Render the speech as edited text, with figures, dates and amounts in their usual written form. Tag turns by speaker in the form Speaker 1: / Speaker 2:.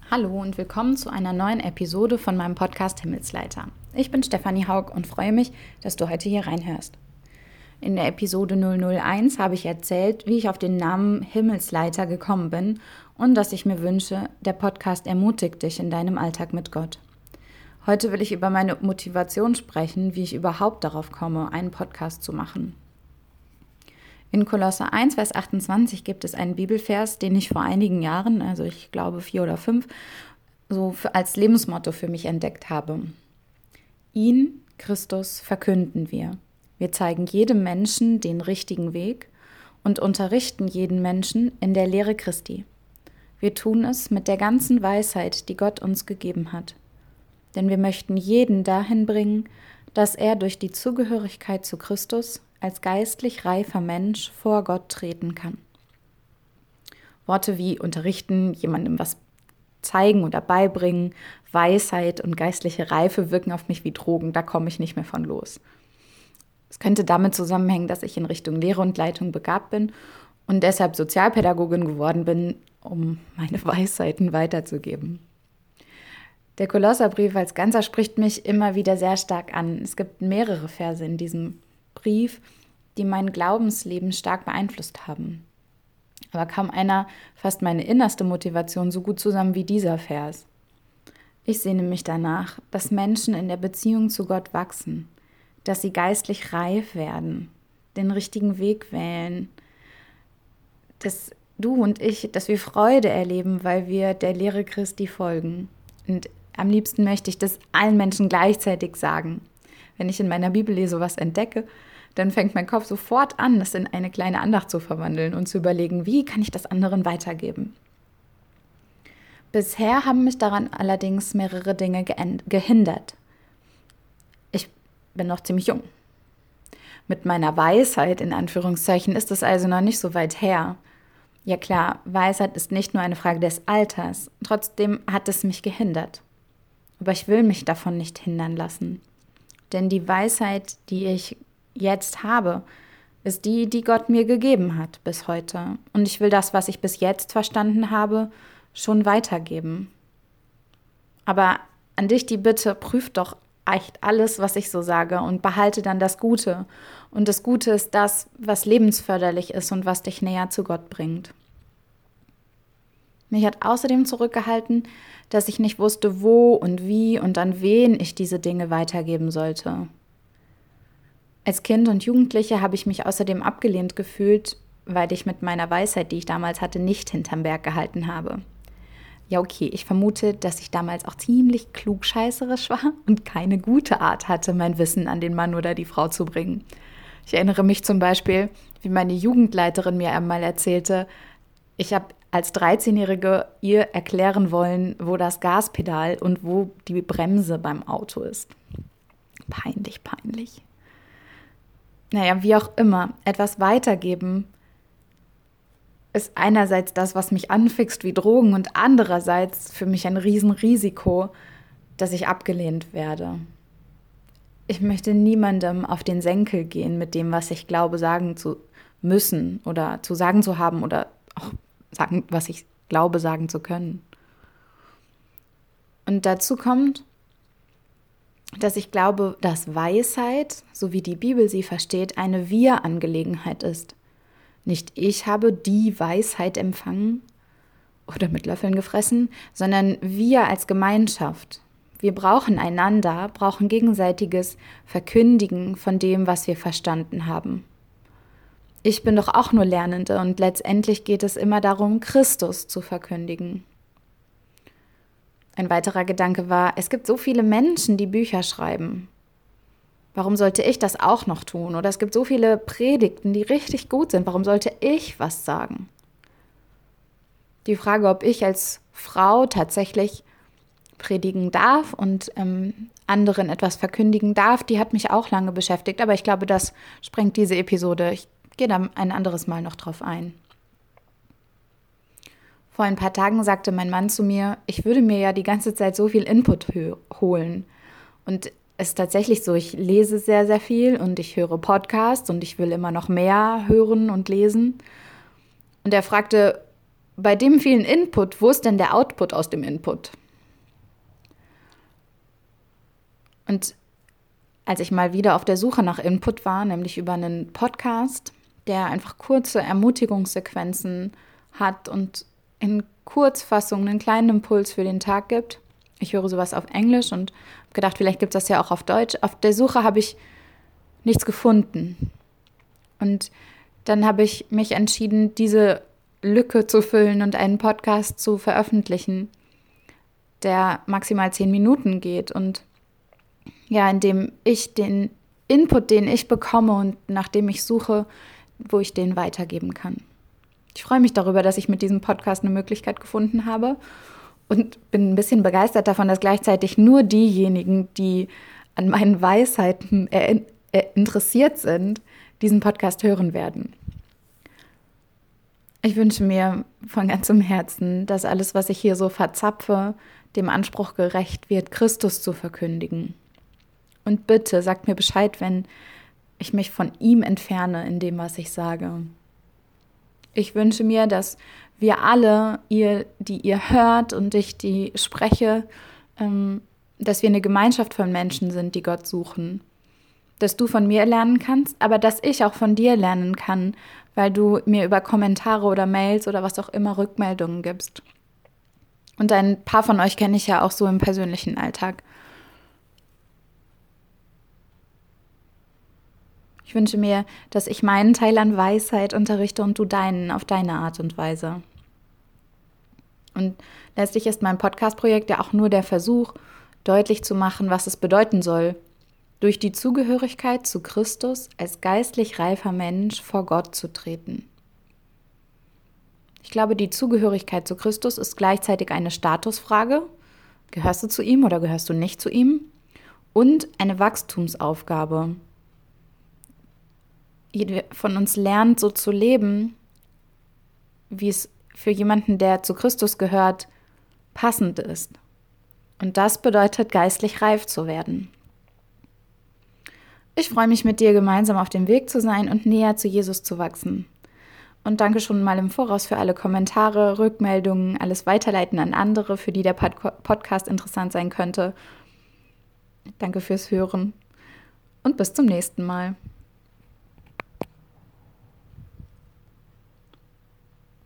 Speaker 1: Hallo und willkommen zu einer neuen Episode von meinem Podcast Himmelsleiter. Ich bin Stefanie Haug und freue mich, dass du heute hier reinhörst. In der Episode 001 habe ich erzählt, wie ich auf den Namen Himmelsleiter gekommen bin und dass ich mir wünsche, der Podcast ermutigt dich in deinem Alltag mit Gott. Heute will ich über meine Motivation sprechen, wie ich überhaupt darauf komme, einen Podcast zu machen. In Kolosser 1, Vers 28 gibt es einen Bibelvers, den ich vor einigen Jahren, also ich glaube 4 oder 5, so als Lebensmotto für mich entdeckt habe. Ihn, Christus, verkünden wir. Wir zeigen jedem Menschen den richtigen Weg und unterrichten jeden Menschen in der Lehre Christi. Wir tun es mit der ganzen Weisheit, die Gott uns gegeben hat. Denn wir möchten jeden dahin bringen, dass er durch die Zugehörigkeit zu Christus als geistlich reifer Mensch vor Gott treten kann. Worte wie unterrichten, jemandem was zeigen oder beibringen, Weisheit und geistliche Reife wirken auf mich wie Drogen, da komme ich nicht mehr von los. Es könnte damit zusammenhängen, dass ich in Richtung Lehre und Leitung begabt bin und deshalb Sozialpädagogin geworden bin, um meine Weisheiten weiterzugeben. Der Kolosserbrief als Ganzer spricht mich immer wieder sehr stark an. Es gibt mehrere Verse in diesem Brief, die mein Glaubensleben stark beeinflusst haben. Aber kaum einer fasst meine innerste Motivation so gut zusammen wie dieser Vers. Ich sehne mich danach, dass Menschen in der Beziehung zu Gott wachsen, dass sie geistlich reif werden, den richtigen Weg wählen, dass du und ich, dass wir Freude erleben, weil wir der Lehre Christi folgen. Und am liebsten möchte ich das allen Menschen gleichzeitig sagen. Wenn ich in meiner Bibel sowas entdecke, dann fängt mein Kopf sofort an, das in eine kleine Andacht zu verwandeln und zu überlegen, wie kann ich das anderen weitergeben. Bisher haben mich daran allerdings mehrere Dinge gehindert. Ich bin noch ziemlich jung. Mit meiner Weisheit, in Anführungszeichen, ist es also noch nicht so weit her. Ja klar, Weisheit ist nicht nur eine Frage des Alters, trotzdem hat es mich gehindert. Aber ich will mich davon nicht hindern lassen. Denn die Weisheit, die ich jetzt habe, ist die, die Gott mir gegeben hat bis heute. Und ich will das, was ich bis jetzt verstanden habe, schon weitergeben. Aber an dich die Bitte, prüf doch echt alles, was ich so sage und behalte dann das Gute. Und das Gute ist das, was lebensförderlich ist und was dich näher zu Gott bringt. Mich hat außerdem zurückgehalten, dass ich nicht wusste, wo und wie und an wen ich diese Dinge weitergeben sollte. Als Kind und Jugendliche habe ich mich außerdem abgelehnt gefühlt, weil ich mit meiner Weisheit, die ich damals hatte, nicht hinterm Berg gehalten habe. Ja, okay, ich vermute, dass ich damals auch ziemlich klugscheißerisch war und keine gute Art hatte, mein Wissen an den Mann oder die Frau zu bringen. Ich erinnere mich zum Beispiel, wie meine Jugendleiterin mir einmal erzählte, ich habe als 13-Jährige ihr erklären wollen, wo das Gaspedal und wo die Bremse beim Auto ist. Peinlich, peinlich. Naja, wie auch immer, etwas weitergeben ist einerseits das, was mich anfixt wie Drogen und andererseits für mich ein Riesenrisiko, dass ich abgelehnt werde. Ich möchte niemandem auf den Senkel gehen mit dem, was ich glaube, sagen zu müssen oder zu sagen zu haben oder auch sagen, was ich glaube, sagen zu können. Und dazu kommt, dass ich glaube, dass Weisheit, so wie die Bibel sie versteht, eine Wir-Angelegenheit ist. Nicht ich habe die Weisheit empfangen oder mit Löffeln gefressen, sondern wir als Gemeinschaft. Wir brauchen einander, brauchen gegenseitiges Verkündigen von dem, was wir verstanden haben. Ich bin doch auch nur Lernende und letztendlich geht es immer darum, Christus zu verkündigen. Ein weiterer Gedanke war, es gibt so viele Menschen, die Bücher schreiben. Warum sollte ich das auch noch tun? Oder es gibt so viele Predigten, die richtig gut sind. Warum sollte ich was sagen? Die Frage, ob ich als Frau tatsächlich predigen darf und anderen etwas verkündigen darf, die hat mich auch lange beschäftigt. Aber ich glaube, das sprengt diese Episode. Ich gehe da ein anderes Mal noch drauf ein. Vor ein paar Tagen sagte mein Mann zu mir, ich würde mir ja die ganze Zeit so viel Input holen. Und es ist tatsächlich so, ich lese sehr, sehr viel und ich höre Podcasts und ich will immer noch mehr hören und lesen. Und er fragte, bei dem vielen Input, wo ist denn der Output aus dem Input? Und als ich mal wieder auf der Suche nach Input war, nämlich über einen Podcast, der einfach kurze Ermutigungssequenzen hat und in Kurzfassung einen kleinen Impuls für den Tag gibt. Ich höre sowas auf Englisch und habe gedacht, vielleicht gibt es das ja auch auf Deutsch. Auf der Suche habe ich nichts gefunden. Und dann habe ich mich entschieden, diese Lücke zu füllen und einen Podcast zu veröffentlichen, der maximal 10 Minuten geht und ja, indem ich den Input, den ich bekomme und nach dem ich suche, wo ich den weitergeben kann. Ich freue mich darüber, dass ich mit diesem Podcast eine Möglichkeit gefunden habe und bin ein bisschen begeistert davon, dass gleichzeitig nur diejenigen, die an meinen Weisheiten interessiert sind, diesen Podcast hören werden. Ich wünsche mir von ganzem Herzen, dass alles, was ich hier so verzapfe, dem Anspruch gerecht wird, Christus zu verkündigen. Und bitte sagt mir Bescheid, wenn ich mich von ihm entferne in dem, was ich sage. Ich wünsche mir, dass wir alle, die ihr hört und ich, die spreche, dass wir eine Gemeinschaft von Menschen sind, die Gott suchen. Dass du von mir lernen kannst, aber dass ich auch von dir lernen kann, weil du mir über Kommentare oder Mails oder was auch immer Rückmeldungen gibst. Und ein paar von euch kenne ich ja auch so im persönlichen Alltag. Ich wünsche mir, dass ich meinen Teil an Weisheit unterrichte und du deinen auf deine Art und Weise. Und letztlich ist mein Podcast-Projekt ja auch nur der Versuch, deutlich zu machen, was es bedeuten soll, durch die Zugehörigkeit zu Christus als geistlich reifer Mensch vor Gott zu treten. Ich glaube, die Zugehörigkeit zu Christus ist gleichzeitig eine Statusfrage. Gehörst du zu ihm oder gehörst du nicht zu ihm? Und eine Wachstumsaufgabe. Jeder von uns lernt so zu leben, wie es für jemanden, der zu Christus gehört, passend ist. Und das bedeutet, geistlich reif zu werden. Ich freue mich, mit dir gemeinsam auf dem Weg zu sein und näher zu Jesus zu wachsen. Und danke schon mal im Voraus für alle Kommentare, Rückmeldungen, alles Weiterleiten an andere, für die der Podcast interessant sein könnte. Danke fürs Hören und bis zum nächsten Mal.